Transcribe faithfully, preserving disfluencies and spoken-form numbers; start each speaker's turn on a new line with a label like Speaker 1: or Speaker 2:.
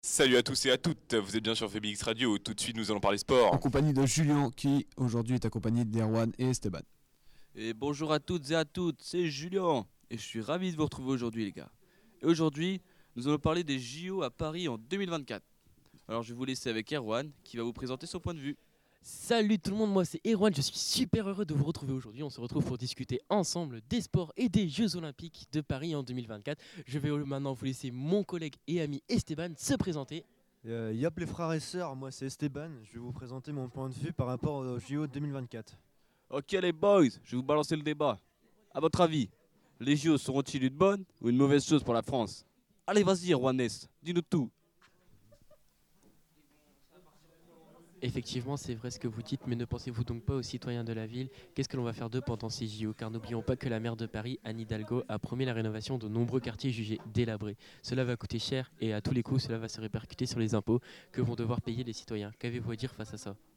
Speaker 1: Salut à tous et à toutes, vous êtes bien sur V B X Radio, tout de suite nous allons parler
Speaker 2: En
Speaker 1: sport.
Speaker 2: compagnie de Julien qui aujourd'hui est accompagné d'Erwan et Esteban.
Speaker 3: Et bonjour à toutes et à toutes, c'est Julien et je suis ravi de vous retrouver aujourd'hui les gars. Et aujourd'hui, nous allons parler des J O à Paris en deux mille vingt-quatre. Alors je vais vous laisser avec Erwan qui va vous présenter son point de vue.
Speaker 4: Salut tout le monde, moi c'est Erwan, je suis super heureux de vous retrouver aujourd'hui. On se retrouve pour discuter ensemble des sports et des Jeux Olympiques de Paris en deux mille vingt-quatre. Je vais maintenant vous laisser mon collègue et ami Esteban se présenter.
Speaker 5: Euh, yop les frères et sœurs, moi c'est Esteban, je vais vous présenter mon point de vue par rapport au J O deux mille vingt-quatre.
Speaker 3: Ok les boys, je vais vous balancer le débat. A votre avis, les J O seront-ils une bonne ou une mauvaise chose pour la France? Allez vas-y Erwanès, dis-nous tout.
Speaker 4: Effectivement, c'est vrai ce que vous dites, mais ne pensez-vous donc pas aux citoyens de la ville? Qu'est-ce que l'on va faire d'eux pendant ces J O? Car n'oublions pas que la maire de Paris, Anne Hidalgo, a promis la rénovation de nombreux quartiers jugés délabrés. Cela va coûter cher et à tous les coups, cela va se répercuter sur les impôts que vont devoir payer les citoyens. Qu'avez-vous à dire face à ça?